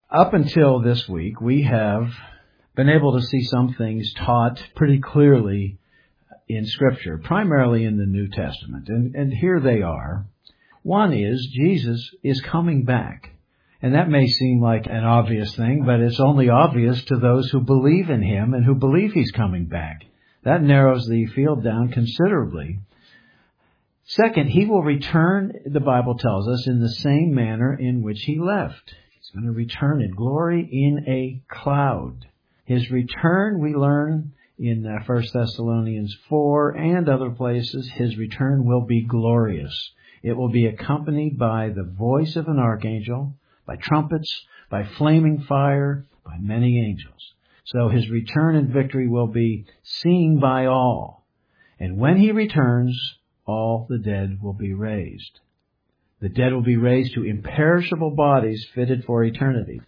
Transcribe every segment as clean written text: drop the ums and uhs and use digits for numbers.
Up until this week, we have been able to see some things taught pretty clearly in Scripture, primarily in the New Testament. And here they are. One is Jesus is coming back. And that may seem like an obvious thing, but it's only obvious to those who believe in Him and who believe He's coming back. That narrows the field down considerably. Second, He will return, the Bible tells us, in the same manner in which He left. He's going to return in glory in a cloud. His return, we learn in 1 Thessalonians 4 and other places, His return will be glorious. It will be accompanied by the voice of an archangel, by trumpets, by flaming fire, by many angels. So His return in victory will be seen by all. And when He returns, all the dead will be raised. The dead will be raised to imperishable bodies fitted for eternity.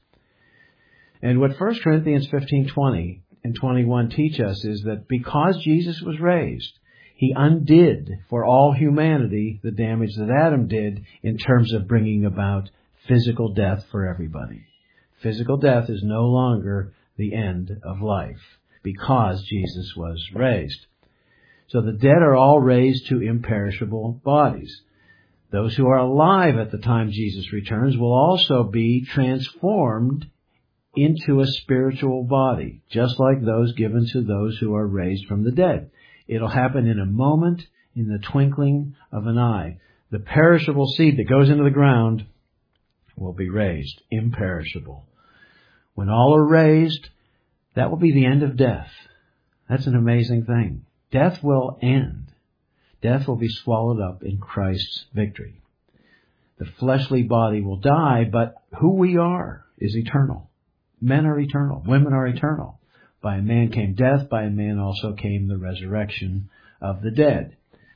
And what 1 Corinthians 15:20 and 21 teach us is that because Jesus was raised, He undid for all humanity the damage that Adam did in terms of bringing about physical death for everybody. Physical death is no longer the end of life because Jesus was raised. So the dead are all raised to imperishable bodies. Those who are alive at the time Jesus returns will also be transformed into a spiritual body, just like those given to those who are raised from the dead. It'll happen in a moment, in the twinkling of an eye. The perishable seed that goes into the ground will be raised, imperishable. When all are raised, that will be the end of death. That's an amazing thing. Death will end. Death will be swallowed up in Christ's victory. The fleshly body will die, but who we are is eternal. Men are eternal. Women are eternal. By a man came death. By a man also came the resurrection of the dead.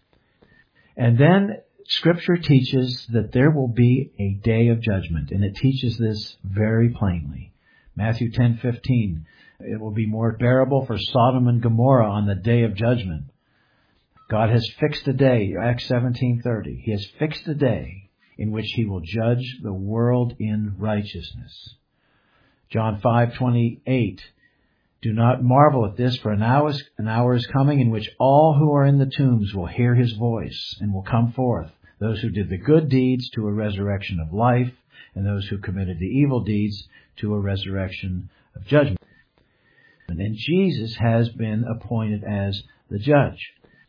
And then Scripture teaches that there will be a day of judgment, and it teaches this very plainly. Matthew 10:15. It will be more bearable for Sodom and Gomorrah on the day of judgment. God has fixed a day, Acts 17:30. He has fixed a day in which He will judge the world in righteousness. John 5:28. Do not marvel at this, for an hour is coming in which all who are in the tombs will hear His voice and will come forth. Those who did the good deeds to a resurrection of life, and those who committed the evil deeds to a resurrection of judgment. And Jesus has been appointed as the judge.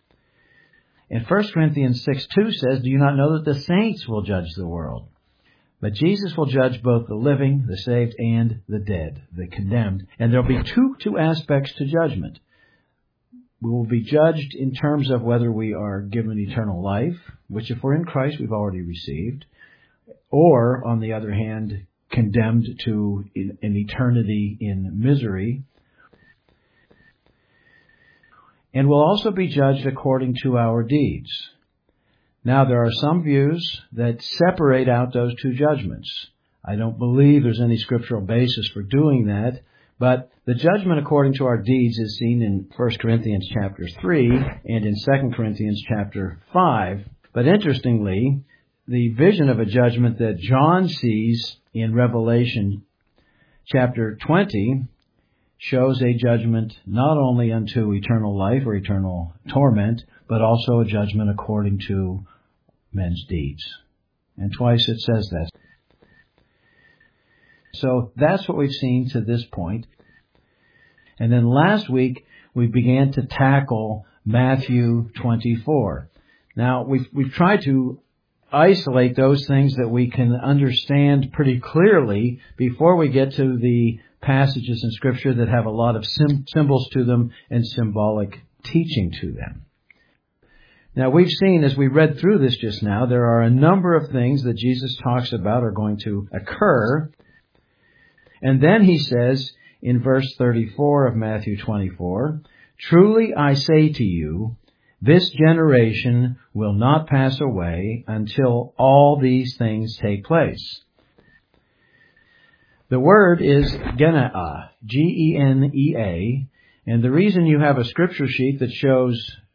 And 1 Corinthians 6:2 says, do you not know that the saints will judge the world? But Jesus will judge both the living, the saved, and the dead, the condemned. And there will be two aspects to judgment. We will be judged in terms of whether we are given eternal life, which if we're in Christ, we've already received, or, on the other hand, condemned to an eternity in misery. And we'll also be judged according to our deeds. Now, there are some views that separate out those two judgments. I don't believe there's any scriptural basis for doing that, but the judgment according to our deeds is seen in 1 Corinthians chapter 3 and in 2 Corinthians chapter 5. But interestingly, the vision of a judgment that John sees in Revelation chapter 20 shows a judgment not only unto eternal life or eternal torment, but also a judgment according to men's deeds. And twice it says that. So that's what we've seen to this point. And then last week we began to tackle Matthew 24. Now we've tried to isolate those things that we can understand pretty clearly before we get to the passages in Scripture that have a lot of symbols to them and symbolic teaching to them. Now, we've seen, as we read through this just now, there are a number of things that Jesus talks about are going to occur. And then He says in verse 34 of Matthew 24, truly I say to you, this generation will not pass away until all these things take place. The word is genea, Genea, and the reason you have a scripture sheet that shows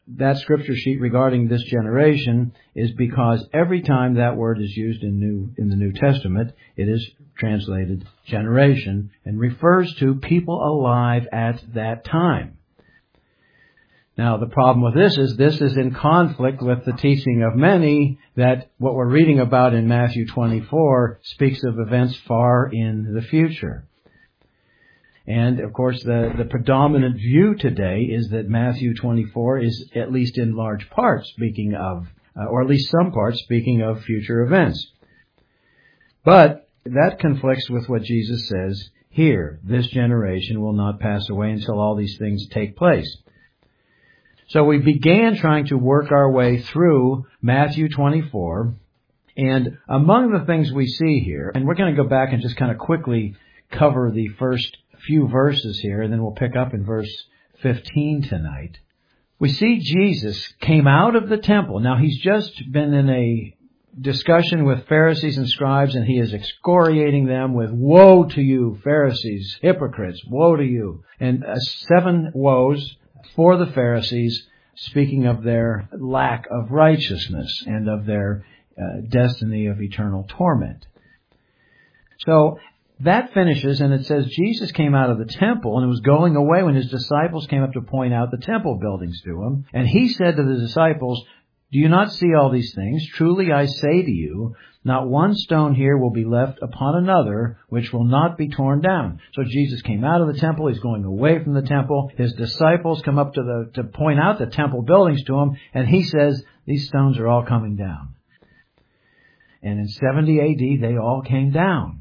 that scripture sheet regarding this generation is because every time that word is used in the New Testament, it is translated generation and refers to people alive at that time. Now, the problem with this is in conflict with the teaching of many that what we're reading about in Matthew 24 speaks of events far in the future. And, of course, the predominant view today is that Matthew 24 is, at least in large part, speaking of, or at least some parts, speaking of future events. But that conflicts with what Jesus says here. This generation will not pass away until all these things take place. So we began trying to work our way through Matthew 24, and among the things we see here, and we're going to go back and just kind of quickly cover the first few verses here, and then we'll pick up in verse 15 tonight. We see Jesus came out of the temple. Now, he's just been in a discussion with Pharisees and scribes, and he is excoriating them with, "Woe to you, Pharisees, hypocrites, woe to you." And 7 woes for the Pharisees, speaking of their lack of righteousness and of their destiny of eternal torment. So that finishes, and it says Jesus came out of the temple and was going away when his disciples came up to point out the temple buildings to him. And he said to the disciples, "Do you not see all these things? Truly I say to you, not one stone here will be left upon another, which will not be torn down." So Jesus came out of the temple. He's going away from the temple. His disciples come up to point out the temple buildings to him, and he says, "These stones are all coming down." And in 70 AD, they all came down.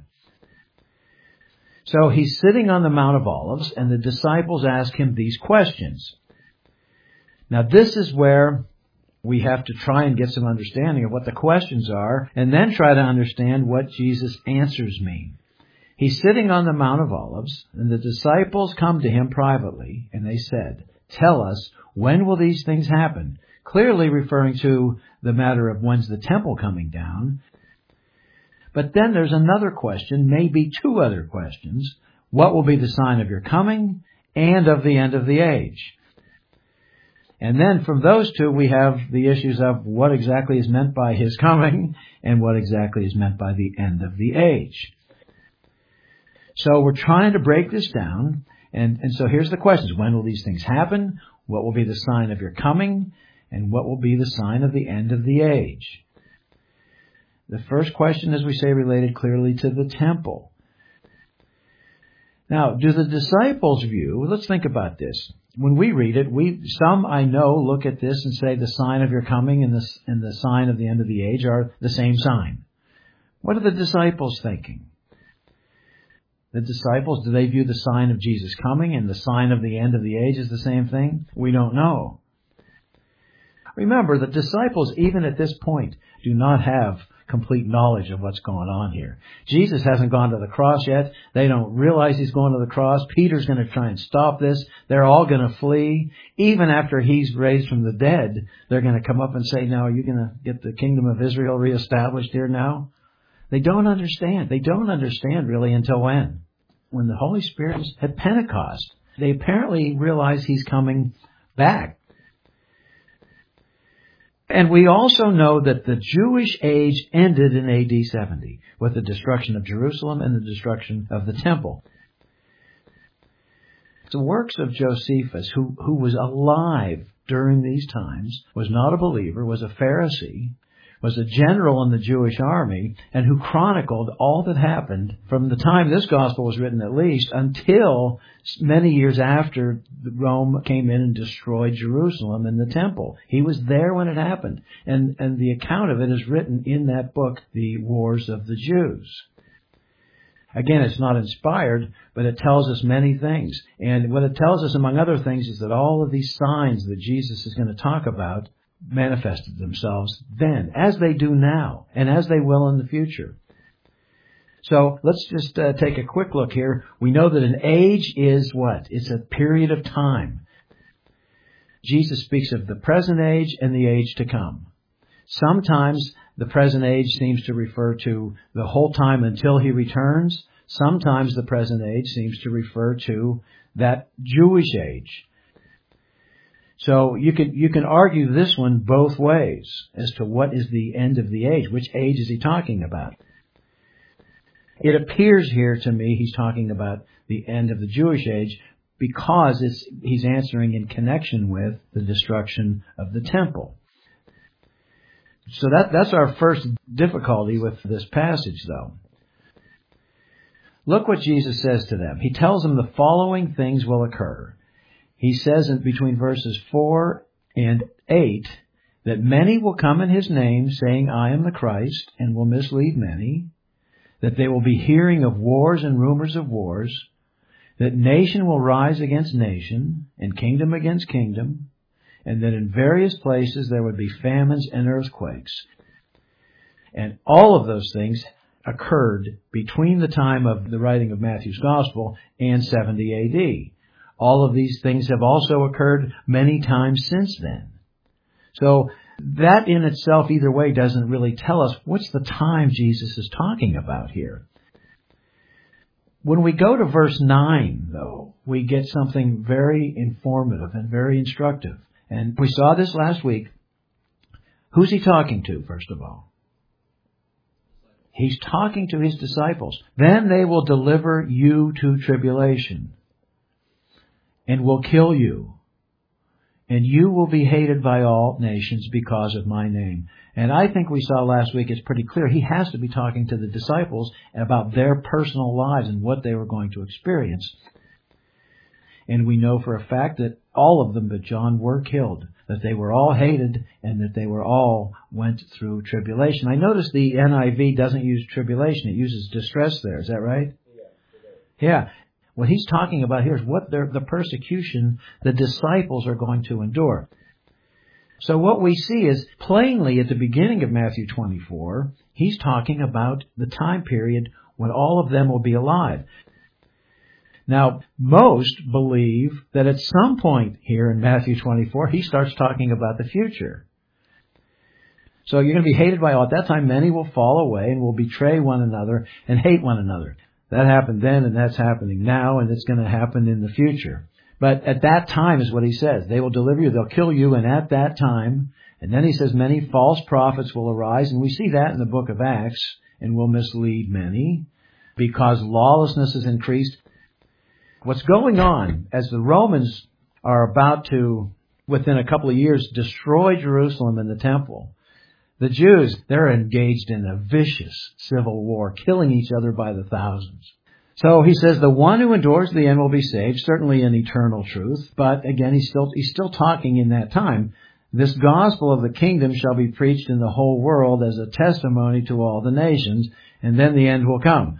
So he's sitting on the Mount of Olives, and the disciples ask him these questions. Now, this is where we have to try and get some understanding of what the questions are, and then try to understand what Jesus' answers mean. He's sitting on the Mount of Olives, and the disciples come to him privately, and they said, "Tell us, when will these things happen?" Clearly referring to the matter of when's the temple coming down. But then there's another question, maybe 2 other questions. What will be the sign of your coming and of the end of the age? And then from those 2, we have the issues of what exactly is meant by his coming and what exactly is meant by the end of the age. So we're trying to break this down. And so here's the questions. When will these things happen? What will be the sign of your coming? And what will be the sign of the end of the age? The first question, as we say, related clearly to the temple. Now, do the disciples view, let's think about this. When we read it, some I know look at this and say the sign of your coming and the sign of the end of the age are the same sign. What are the disciples thinking? The disciples, do they view the sign of Jesus coming and the sign of the end of the age as the same thing? We don't know. Remember, the disciples, even at this point, do not have complete knowledge of what's going on here. Jesus hasn't gone to the cross yet. They don't realize he's going to the cross. Peter's going to try and stop this. They're all going to flee. Even after he's raised from the dead, they're going to come up and say, "Now, are you going to get the kingdom of Israel reestablished here now?" They don't understand. They don't understand really until when? When the Holy Spirit is at Pentecost. They apparently realize he's coming back. And we also know that the Jewish age ended in AD 70 with the destruction of Jerusalem and the destruction of the temple. The works of Josephus, who was alive during these times, was not a believer, was a Pharisee, was a general in the Jewish army, and who chronicled all that happened from the time this gospel was written at least until many years after Rome came in and destroyed Jerusalem and the temple. He was there when it happened. And the account of it is written in that book, The Wars of the Jews. Again, it's not inspired, but it tells us many things. And what it tells us, among other things, is that all of these signs that Jesus is going to talk about manifested themselves then, as they do now, and as they will in the future. So let's just take a quick look here. We know that an age is what? It's a period of time. Jesus speaks of the present age and the age to come. Sometimes the present age seems to refer to the whole time until he returns. Sometimes the present age seems to refer to that Jewish age. So you can argue this one both ways as to what is the end of the age. Which age is he talking about? It appears here to me he's talking about the end of the Jewish age because he's answering in connection with the destruction of the temple. So that's our first difficulty with this passage, though. Look what Jesus says to them. He tells them the following things will occur. He says in between verses 4 and 8 that many will come in his name saying, I am the Christ, and will mislead many, that they will be hearing of wars and rumors of wars, that nation will rise against nation, and kingdom against kingdom, and that in various places there would be famines and earthquakes. And all of those things occurred between the time of the writing of Matthew's Gospel and 70 A.D. All of these things have also occurred many times since then. So that in itself, either way, doesn't really tell us what's the time Jesus is talking about here. When we go to verse 9, though, we get something very informative and very instructive. And we saw this last week. Who's he talking to, first of all? He's talking to his disciples. Then they will deliver you to tribulation and will kill you. And you will be hated by all nations because of my name. And I think we saw last week it's pretty clear. He has to be talking to the disciples about their personal lives and what they were going to experience. And we know for a fact that all of them but John were killed, that they were all hated, and that they were all went through tribulation. I notice the NIV doesn't use tribulation. It uses distress there. Is that right? Yeah. What he's talking about here is what the persecution the disciples are going to endure. So what we see is plainly at the beginning of Matthew 24, he's talking about the time period when all of them will be alive. Now, most believe that at some point here in Matthew 24, he starts talking about the future. So you're going to be hated by all. At that time, many will fall away and will betray one another and hate one another. That happened then, and that's happening now, and it's going to happen in the future. But at that time is what he says. They will deliver you, they'll kill you, and at that time, and then he says many false prophets will arise, and we see that in the book of Acts, and will mislead many, because lawlessness is increased. What's going on as the Romans are about to, within a couple of years, destroy Jerusalem and the temple, the Jews, they're engaged in a vicious civil war, killing each other by the thousands. So he says the one who endures to the end will be saved, certainly in eternal truth. But again, he's still talking in that time. This gospel of the kingdom shall be preached in the whole world as a testimony to all the nations, and then the end will come.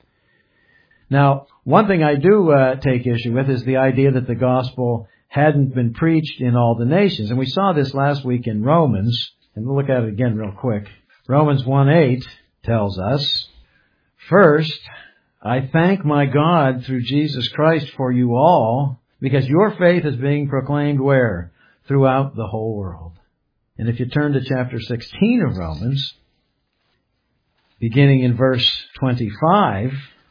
Now, one thing I do take issue with is the idea that the gospel hadn't been preached in all the nations. And we saw this last week in Romans. And we'll look at it again real quick. Romans 1:8 tells us, first, I thank my God through Jesus Christ for you all, because your faith is being proclaimed where? Throughout the whole world. And if you turn to chapter 16 of Romans, beginning in verse 25,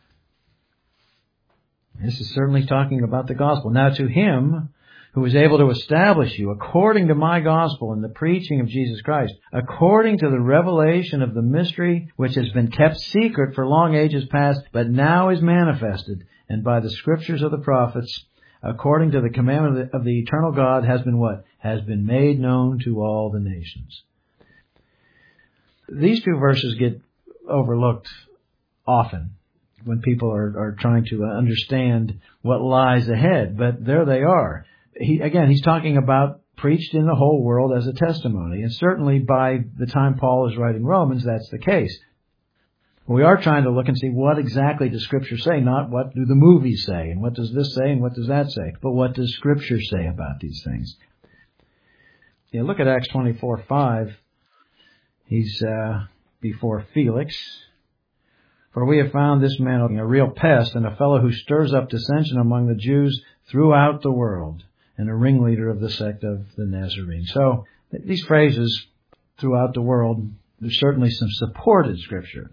this is certainly talking about the gospel. Now to him who is able to establish you according to my gospel and the preaching of Jesus Christ, according to the revelation of the mystery which has been kept secret for long ages past, but now is manifested, and by the scriptures of the prophets, according to the commandment of the eternal God, has been what? Has been made known to all the nations. These two verses get overlooked often when people are trying to understand what lies ahead, but there they are. He's talking about preached in the whole world as a testimony. And certainly by the time Paul is writing Romans, that's the case. We are trying to look and see what exactly does Scripture say, not what do the movies say, and what does this say, and what does that say, but what does Scripture say about these things. Yeah, look at Acts 24:5. He's before Felix. For we have found this man a real pest and a fellow who stirs up dissension among the Jews throughout the world, and a ringleader of the sect of the Nazarene. So these phrases, throughout the world, there's certainly some support in Scripture.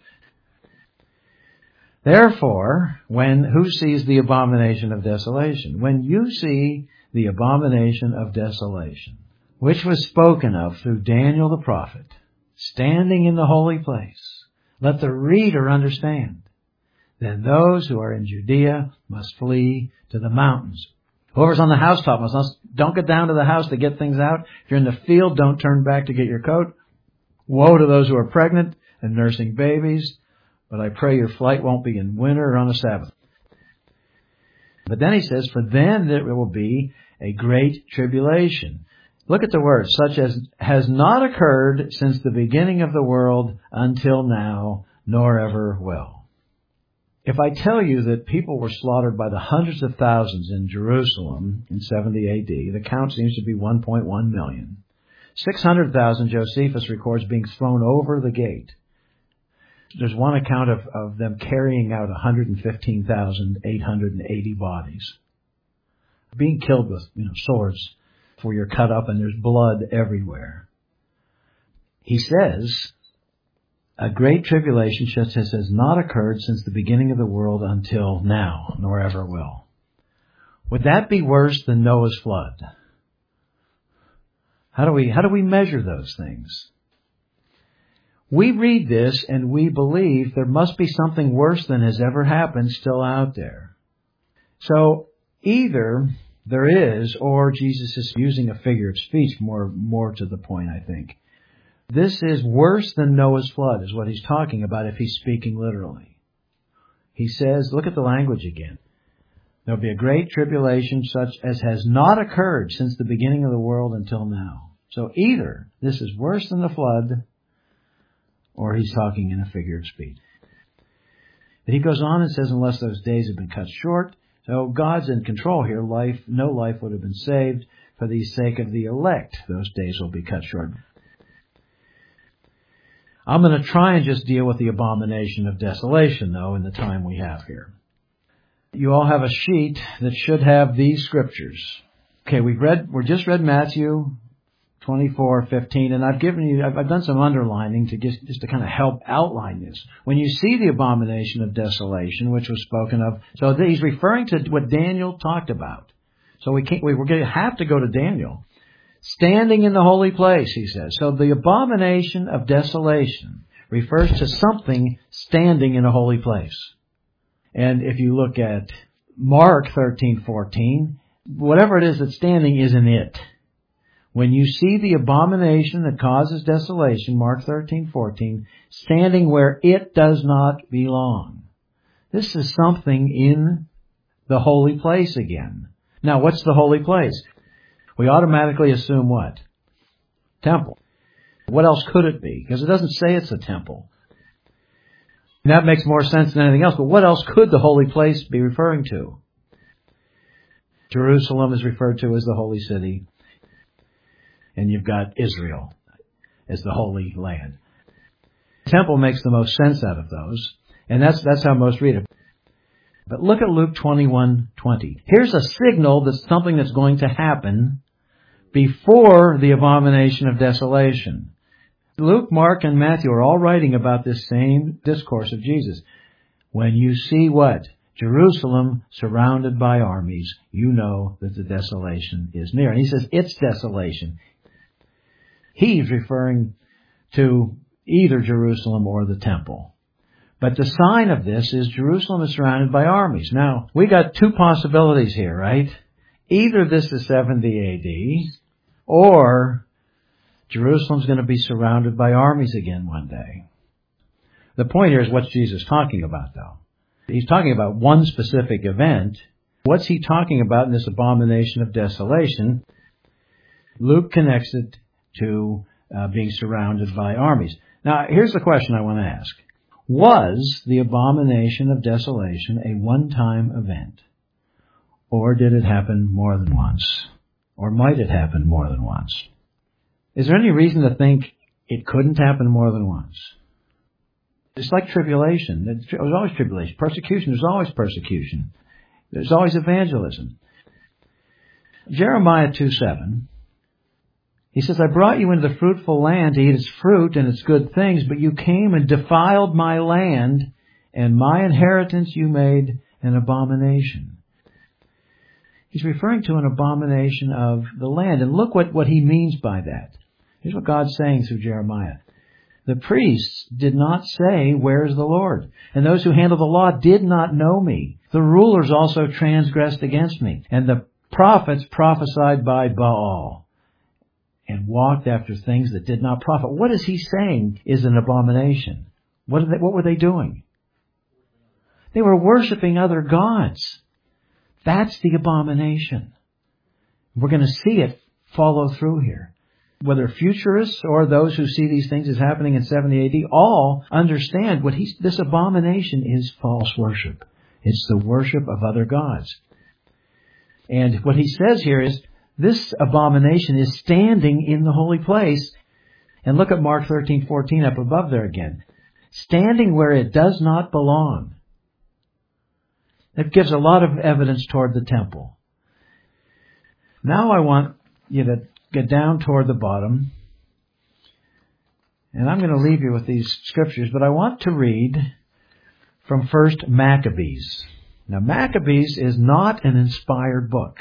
Therefore, who sees the abomination of desolation? When you see the abomination of desolation, which was spoken of through Daniel the prophet, standing in the holy place. Let the reader understand. Then those who are in Judea must flee to the mountains. Whoever's on the housetop don't get down to the house to get things out. If you're in the field, don't turn back to get your coat. Woe to those who are pregnant and nursing babies. But I pray your flight won't be in winter or on a Sabbath. But then he says, for then there will be a great tribulation. Look at the words, such as has not occurred since the beginning of the world until now, nor ever will. If I tell you that people were slaughtered by the hundreds of thousands in Jerusalem in 70 A.D., the count seems to be 1.1 million. 600,000 Josephus records being thrown over the gate. There's one account of them carrying out 115,880 bodies. Being killed with, swords where you're cut up and there's blood everywhere. He says, a great tribulation such as has not occurred since the beginning of the world until now, nor ever will. Would that be worse than Noah's flood? How do we measure those things? We read this and we believe there must be something worse than has ever happened still out there. So either there is, or Jesus is using a figure of speech more to the point, I think. This is worse than Noah's flood, is what he's talking about if he's speaking literally. He says, look at the language again. There'll be a great tribulation such as has not occurred since the beginning of the world until now. So either this is worse than the flood, or he's talking in a figure of speech. But he goes on and says, unless those days have been cut short, so God's in control here. No life would have been saved. For the sake of the elect, those days will be cut short. I'm going to try and just deal with the abomination of desolation, though, in the time we have here. You all have a sheet that should have these scriptures. Okay, we just read Matthew 24:15, and I've done some underlining to just to kind of help outline this. When you see the abomination of desolation, which was spoken of, so he's referring to what Daniel talked about. So we're going to have to go to Daniel. Standing in the holy place, he says. So the abomination of desolation refers to something standing in a holy place. And if you look at Mark 13:14, whatever it is that's standing isn't it. When you see the abomination that causes desolation, Mark 13:14, standing where it does not belong. This is something in the holy place again. Now, what's the holy place? We automatically assume what? Temple. What else could it be? Because it doesn't say it's a temple. And that makes more sense than anything else. But what else could the holy place be referring to? Jerusalem is referred to as the holy city. And you've got Israel as the holy land. The temple makes the most sense out of those. And that's how most read it. But look at Luke 21:20. Here's a signal that something that's going to happen before the abomination of desolation. Luke, Mark, and Matthew are all writing about this same discourse of Jesus. When you see what? Jerusalem surrounded by armies, you know that the desolation is near. And he says it's desolation. He's referring to either Jerusalem or the temple. But the sign of this is Jerusalem is surrounded by armies. Now, we got two possibilities here, right? Either this is 70 A.D., or Jerusalem's going to be surrounded by armies again one day. The point here is what's Jesus talking about, though? He's talking about one specific event. What's he talking about in this abomination of desolation? Luke connects it to being surrounded by armies. Now, here's the question I want to ask. Was the abomination of desolation a one-time event? Or did it happen more than once? Or might it happen more than once? Is there any reason to think it couldn't happen more than once? It's like tribulation. There's always tribulation. Persecution, there's always persecution. There's always evangelism. Jeremiah 2:7. He says, I brought you into the fruitful land to eat its fruit and its good things, but you came and defiled my land, and my inheritance you made an abomination. He's referring to an abomination of the land. And look what he means by that. Here's what God's saying through Jeremiah. The priests did not say, "Where is the Lord?" And those who handle the law did not know me. The rulers also transgressed against me. And the prophets prophesied by Baal and walked after things that did not profit. What is he saying is an abomination? What were they doing? They were worshiping other gods. That's the abomination. We're going to see it follow through here. Whether futurists or those who see these things as happening in 70 AD, all understand this abomination is false worship. It's the worship of other gods. And what he says here is, this abomination is standing in the holy place. And look at Mark 13:14 up above there again. Standing where it does not belong. That gives a lot of evidence toward the temple. Now I want you to get down toward the bottom. And I'm going to leave you with these scriptures, but I want to read from 1 Maccabees. Now, Maccabees is not an inspired book.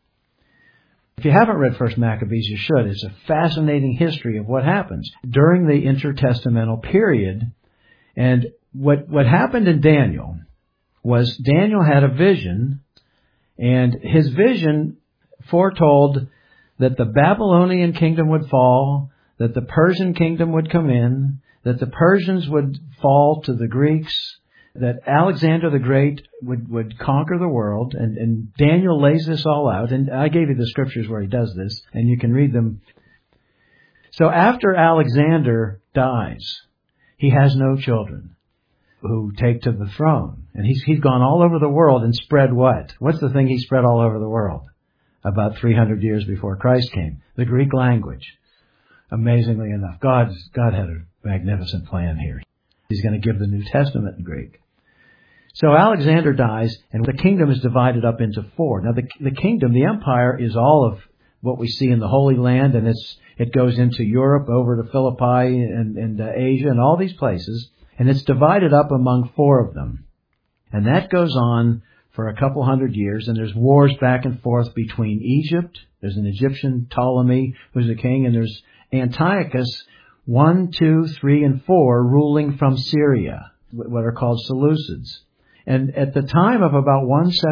If you haven't read 1 Maccabees, you should. It's a fascinating history of what happens during the intertestamental period. And what happened in Daniel was Daniel had a vision, and his vision foretold that the Babylonian kingdom would fall, that the Persian kingdom would come in, that the Persians would fall to the Greeks, that Alexander the Great would conquer the world, and Daniel lays this all out, and I gave you the scriptures where he does this, and you can read them. So after Alexander dies, he has no children who take to the throne, and he's gone all over the world and spread what? What's the thing he spread all over the world? About 300 years before Christ came. The Greek language. Amazingly enough, God had a magnificent plan here. He's going to give the New Testament in Greek. So Alexander dies, and the kingdom is divided up into four. Now the kingdom, the empire, is all of what we see in the Holy Land, and it goes into Europe, over to Philippi, and Asia, and all these places, and it's divided up among four of them. And that goes on for a couple hundred years, and there's wars back and forth between Egypt. There's an Egyptian Ptolemy who's the king, and there's Antiochus 1, 2, 3, and 4 ruling from Syria, what are called Seleucids. And at the time of about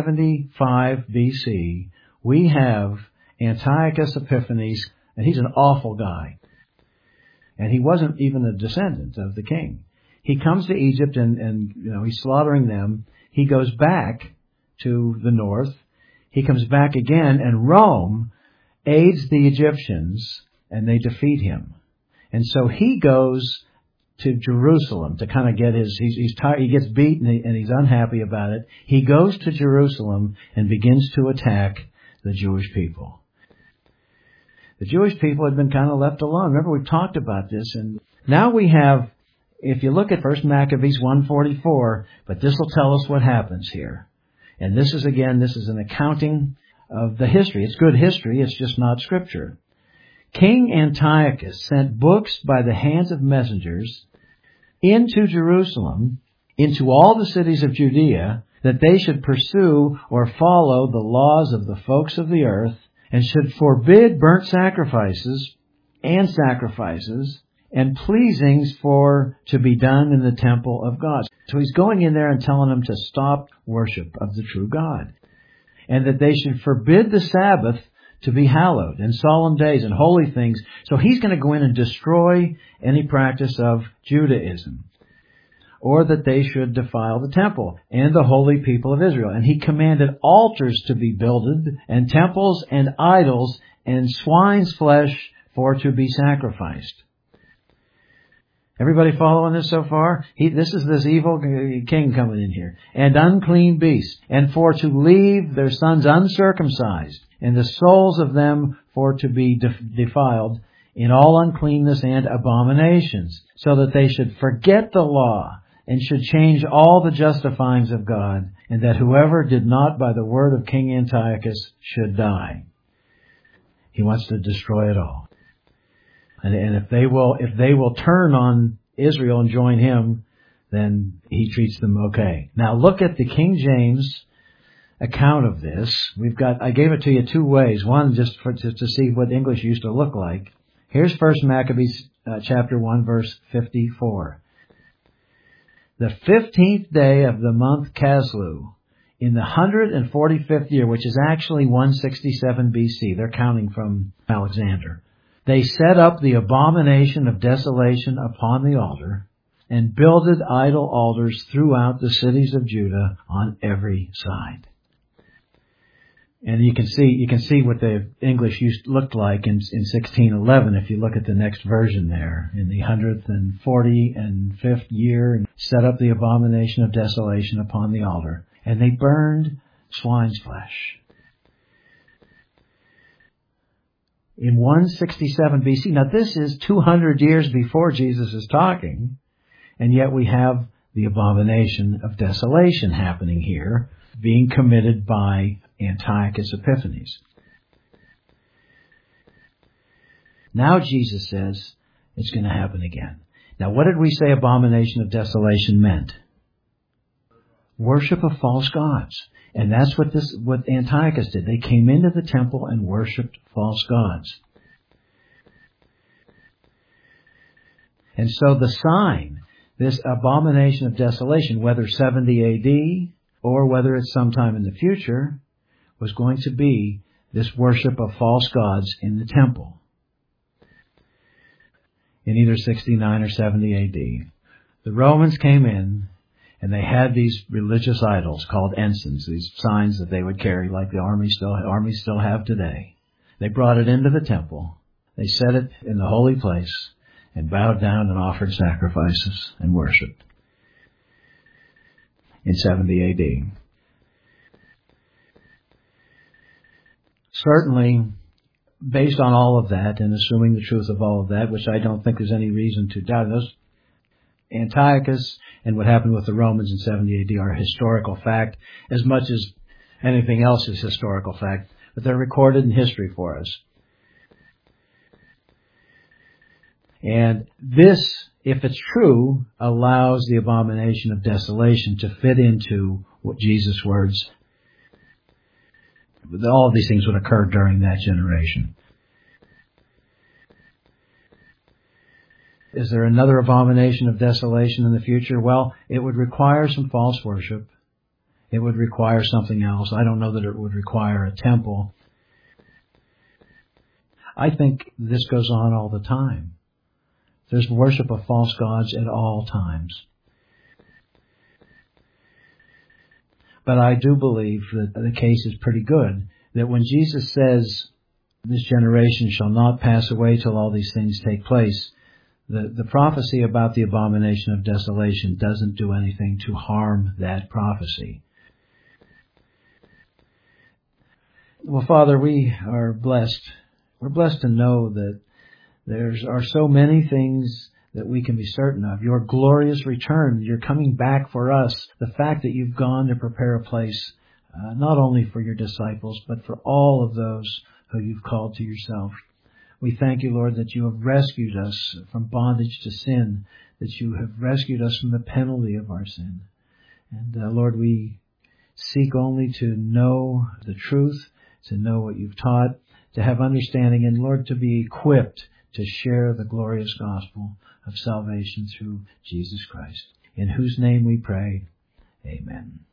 175 BC, we have Antiochus Epiphanes, and he's an awful guy. And he wasn't even a descendant of the king. He comes to Egypt and he's slaughtering them. He goes back to the north. He comes back again, and Rome aids the Egyptians, and they defeat him. And so he goes to Jerusalem to kind of get he's tired, he gets beaten, and he's unhappy about it. He goes to Jerusalem and begins to attack the Jewish people. The Jewish people had been kind of left alone. Remember, we've talked about this, and now we have, if you look at 1 Maccabees 1:44, but this will tell us what happens here. And this is an accounting of the history. It's good history, it's just not scripture. King Antiochus sent books by the hands of messengers into Jerusalem, into all the cities of Judea, that they should pursue or follow the laws of the folks of the earth, and should forbid burnt sacrifices and pleasings to be done in the temple of God. So he's going in there and telling them to stop worship of the true God, and that they should forbid the Sabbath to be hallowed, and solemn days and holy things. So he's going to go in and destroy any practice of Judaism, or that they should defile the temple and the holy people of Israel. And he commanded altars to be builded, and temples and idols, and swine's flesh for to be sacrificed. Everybody following this so far? This is this evil king coming in here. And unclean beasts, and for to leave their sons uncircumcised, and the souls of them for to be defiled in all uncleanness and abominations, so that they should forget the law, and should change all the justifyings of God, and that whoever did not by the word of King Antiochus should die. He wants to destroy it all. And if they will turn on Israel and join him, then he treats them okay. Now look at the King James account of this. I gave it to you two ways. One, just to see what English used to look like. Here's 1 Maccabees chapter 1, verse 54. The 15th day of the month Caslu, in the 145th year, which is actually 167 BC, they're counting from Alexander, they set up the abomination of desolation upon the altar and builded idol altars throughout the cities of Judah on every side. And you can see what the English looked like in 1611 if you look at the next version there. In the 145th year, and set up the abomination of desolation upon the altar. And they burned swine's flesh. In 167 BC, now this is 200 years before Jesus is talking, and yet we have the abomination of desolation happening here, being committed by Antiochus Epiphanes. Now Jesus says it's going to happen again. Now what did we say abomination of desolation meant? Worship of false gods. And that's what Antiochus did. They came into the temple and worshipped false gods. And so the sign, this abomination of desolation, whether 70 AD or whether it's sometime in the future, was going to be this worship of false gods in the temple in either 69 or 70 AD. The Romans came in and they had these religious idols called ensigns, these signs that they would carry like the armies still have today. They brought it into the temple. They set it in the holy place and bowed down and offered sacrifices and worshiped in 70 AD. Certainly, based on all of that and assuming the truth of all of that, which I don't think there's any reason to doubt, those Antiochus and what happened with the Romans in 70 AD are a historical fact as much as anything else is historical fact, but they're recorded in history for us. And this, if it's true, allows the abomination of desolation to fit into what Jesus' words. All of these things would occur during that generation. Is there another abomination of desolation in the future? Well, it would require some false worship. It would require something else. I don't know that it would require a temple. I think this goes on all the time. There's worship of false gods at all times. But I do believe that the case is pretty good, that when Jesus says, this generation shall not pass away till all these things take place, the prophecy about the abomination of desolation doesn't do anything to harm that prophecy. Well, Father, we are blessed. We're blessed to know that there are so many things that we can be certain of. Your glorious return, you're coming back for us. The fact that you've gone to prepare a place, not only for your disciples, but for all of those who you've called to yourself. We thank you, Lord, that you have rescued us from bondage to sin, that you have rescued us from the penalty of our sin. And Lord, we seek only to know the truth, to know what you've taught, to have understanding, and Lord, to be equipped to share the glorious gospel of salvation through Jesus Christ, in whose name we pray. Amen.